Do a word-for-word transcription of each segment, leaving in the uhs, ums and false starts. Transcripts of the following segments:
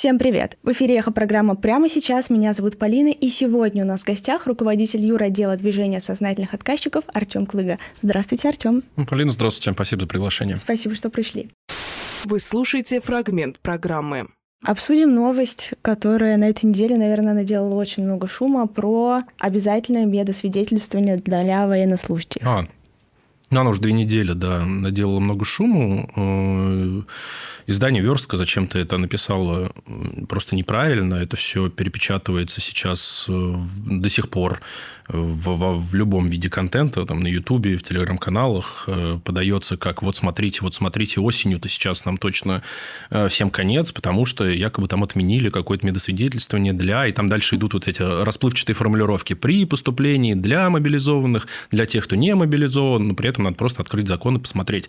Всем привет! В эфире «Эхо-программа «Прямо сейчас». Меня зовут Полина, и сегодня у нас в гостях руководитель юротдела движения сознательных отказчиков Артем Клыга. Здравствуйте, Артем. Полина, здравствуйте. Спасибо за приглашение. Спасибо, что пришли. Вы слушаете фрагмент программы. Обсудим новость, которая на этой неделе, наверное, наделала очень много шума, про обязательное медосвидетельствование для военнослужащих. А, ну, она уже две недели, да, наделала много шуму. Издание «Верстка» зачем-то это написало просто неправильно. Это все перепечатывается сейчас до сих пор в, в, в любом виде контента, там, на Ютубе, в телеграм-каналах подается как «вот смотрите, вот смотрите, осенью-то сейчас нам точно всем конец», потому что якобы там отменили какое-то медосвидетельствование для... И там дальше идут вот эти расплывчатые формулировки «при поступлении для мобилизованных», для тех, кто не мобилизован, но при этом надо просто открыть закон и посмотреть.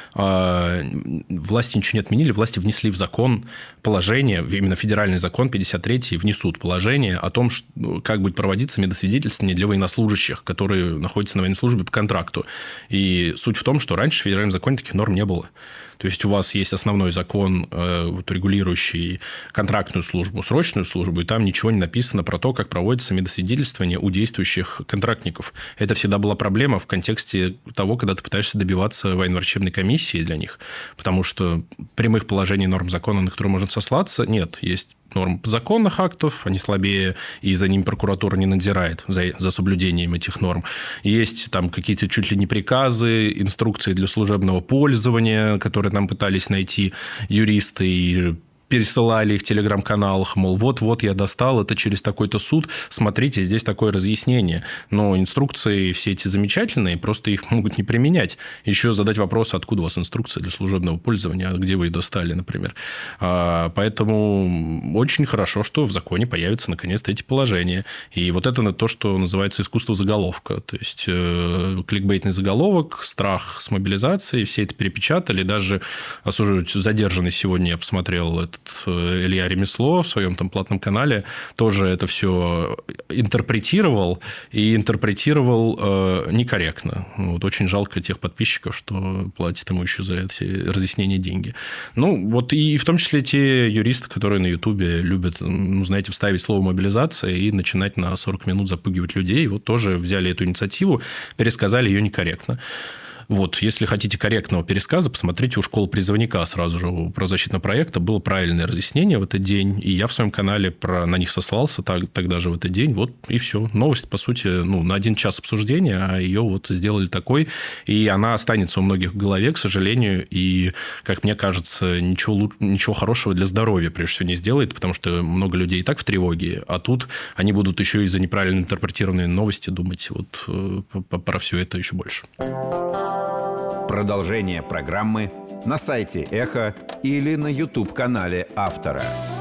Власти ничего не отменили, власти внесли в закон положение, именно федеральный закон пятьдесят третий, внесут положение о том, что, как будет проводиться медосвидетельствование для военнослужащих, которые находятся на военной службе по контракту. И суть в том, что раньше в федеральном законе таких норм не было. То есть у вас есть основной закон, э, вот, регулирующий контрактную службу, срочную службу, и там ничего не написано про то, как проводится медосвидетельствование у действующих контрактников. Это всегда была проблема в контексте того, когда ты пытаешься добиваться военно-врачебной комиссии для них, потому что прямых положений норм закона, на которые можно сослаться, нет. Есть норм подзаконных актов, они слабее, и за ними прокуратура не надзирает за, за соблюдением этих норм. Есть там какие-то чуть ли не приказы, инструкции для служебного пользования, которые нам пытались найти юристы и пересылали их в телеграм-каналах, мол, вот-вот я достал, это через такой-то суд, смотрите, здесь такое разъяснение. Но инструкции все эти замечательные, просто их могут не применять. Еще задать вопрос, откуда у вас инструкция для служебного пользования, где вы ее достали, например. Поэтому очень хорошо, что в законе появятся наконец-то эти положения. И вот это то, что называется искусство заголовка. То есть, кликбейтный заголовок, страх с мобилизацией, все это перепечатали. Даже задержанный сегодня, я посмотрел, это Илья Ремесло в своем там платном канале тоже это все интерпретировал и интерпретировал э, некорректно. Вот очень жалко тех подписчиков, что платят ему еще за эти разъяснения деньги. Ну, вот и в том числе те юристы, которые на Ютубе любят, ну, знаете, вставить слово «мобилизация» и начинать на сорок минут запугивать людей, вот тоже взяли эту инициативу, пересказали ее некорректно. Вот, если хотите корректного пересказа, посмотрите у школы призывника сразу же у правозащитного проекта. Было правильное разъяснение в этот день, и я в своем канале про, на них сослался так, тогда же в этот день. Вот и все. Новость, по сути, ну, на один час обсуждения, а ее вот сделали такой, и она останется у многих в голове, к сожалению, и, как мне кажется, ничего, ничего хорошего для здоровья, прежде всего, не сделает, потому что много людей и так в тревоге, а тут они будут еще из-за неправильно интерпретированной новости думать вот про все это еще больше. Продолжение программы на сайте Эхо или на YouTube-канале автора.